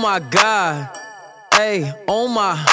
my God. Hey, oh my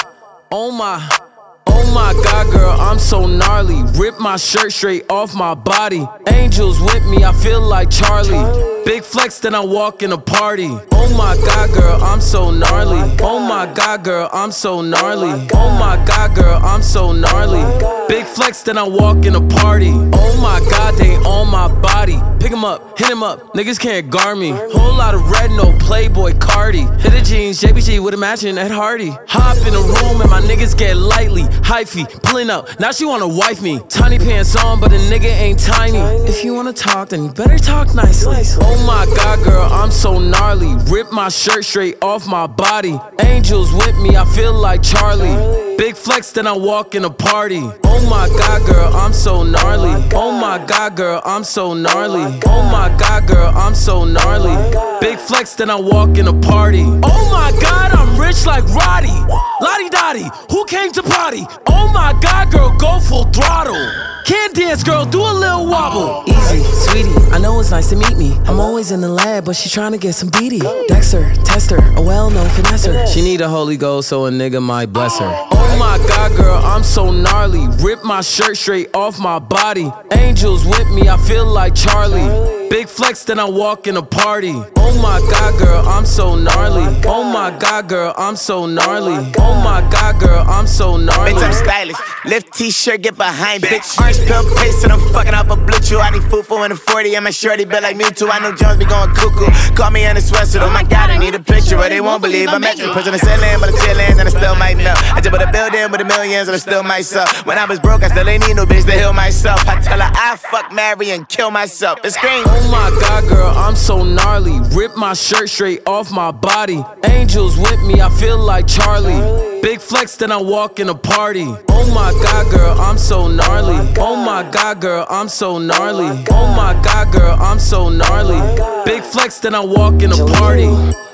God, girl, I'm so gnarly. Rip my shirt straight off my body. Angels with me, I feel like Charlie. Big flex, then I walk in a party. Oh my God, girl, I'm so gnarly. Oh my God, girl, I'm so gnarly. Oh my God, girl, I'm so gnarly. Big flex, then I walk in a party. Oh my God, they on my body. Pick 'em up, hit 'em up, niggas can't guard me. Whole lot of red, no Playboy Cardi. Hit the jeans, JBG with a matching Ed Hardy. Hop in the room and my niggas get lightly. Hyphy, pulling up, now she wanna wife me. Tiny pants on, but a nigga ain't tiny. If you wanna talk, then you better talk nicely. Oh my God, girl, I'm so gnarly. Rip my shirt straight off my body. Angels with me, I feel like Charlie. Big flex, then I walk in a party. Oh my God, girl, I'm so gnarly. Oh my God, girl, I'm so gnarly. Oh my God, girl, I'm so gnarly. Big flex, then I walk in a party. Oh my God, I'm rich like Roddy. Lottie Dottie, who came to party? Oh my God, girl, go full throttle. Can't dance, girl, do a little wobble. Easy, sweetie, I know it's nice to meet me. I'm always in the lab, but she tryna get some BD. Dexter, tester, a well-known finesser. She need a Holy Ghost, so a nigga might bless her. Oh my God, girl, I'm so gnarly. Rip my shirt straight off my body. Angels with me, I feel like Charlie. Big flex, then I walk in a party. Oh my God, girl, I'm so gnarly. Oh my God, girl, I'm so gnarly. Oh my God, girl, I'm so gnarly. Bitch, I'm stylish. Lift t-shirt, get behind, bitch. Orange pill paste, and I'm fucking up a blue chew. I need fufu in a 40, and my shorty built like me too. I know Jones be going cuckoo. Call me in the sweatsuit. Oh my God, I need a picture, or they won't believe I'm extra. Pushing the ceiling, but I'm chillin', and I still might melt. I just put a building with the millions, and I still myself. When I was broke, I still ain't need no bitch to heal myself. I tell her I fuck, marry, and kill myself. It's scream. Oh my God, girl, I'm so gnarly. Rip my shirt straight off my body. Angels with me, I feel like Charlie. Big flex, then I walk in a party. Oh my God, girl, I'm so gnarly. Oh my God, girl, I'm so gnarly. Oh my God, girl, I'm so gnarly. Big flex, then I walk in a party.